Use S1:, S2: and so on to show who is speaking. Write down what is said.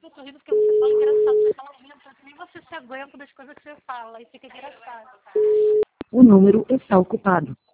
S1: Eu tô rindo porque você fala engraçado, você fala muito, nem você se aguenta das coisas que você fala, e fica engraçado.
S2: O número está ocupado.